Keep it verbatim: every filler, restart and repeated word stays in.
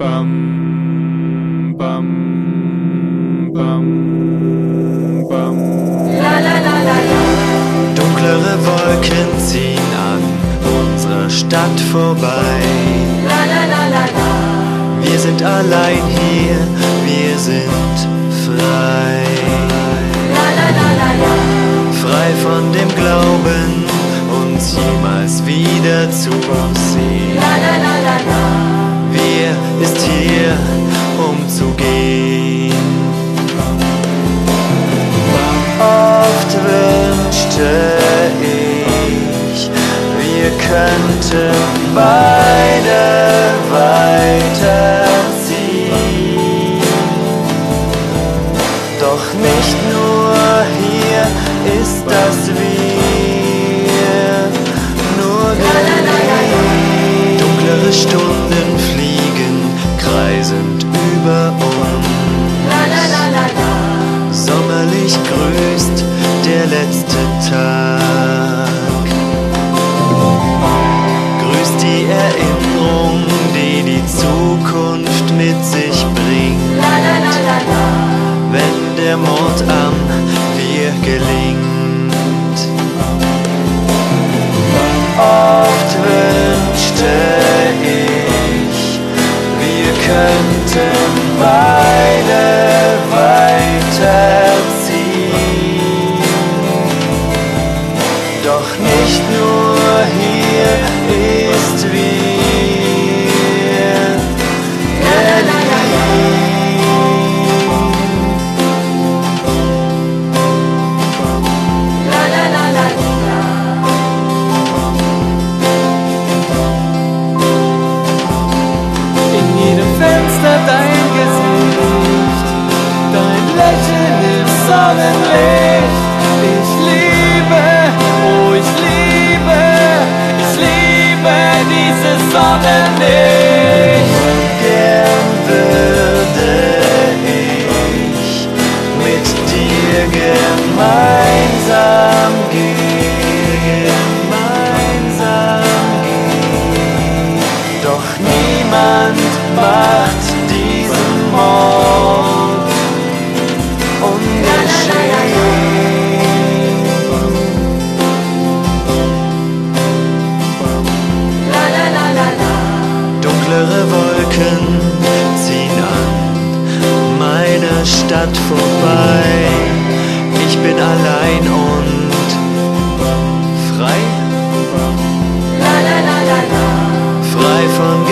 Bam, bam, bam, bam. La la la la la. Dunklere Wolken ziehen an unserer Stadt vorbei. La la la la la. Wir sind allein hier, wir sind frei. La la la la la. Frei von dem Glauben, uns jemals wieder zu sehen. La la la la la. Wer ist hier, um zu gehen? Oft wünschte ich, wir könnten beide weiterziehen. Doch nicht nur hier ist das Wir, nur die dunklere Stunden fliegen kreisend über uns. La la la la la. Sommerlich grüßt der letzte Tag. Grüßt die Erinnerung, die die Zukunft mit sich bringt. La la la la la. Wenn der Mord am Wir gelingt. Oft wünschte ich, wir könnten beide weiterziehen. Doch nicht nur hier ist wir geliebt. La la la la la. In jedem Fenster dein Gesicht, dein Lächeln im Sonnenlicht. Ich liebe, oh ich liebe, ich liebe dieses Sonnenlicht. Gern würde ich mit dir gemeinsam gehen, gemeinsam gehen. Doch niemand macht diesen Mord ungeschehen. La la la la la. Dunklere Wolken ziehen an meiner Stadt vorbei. Ich bin allein und frei, La la la la la. frei von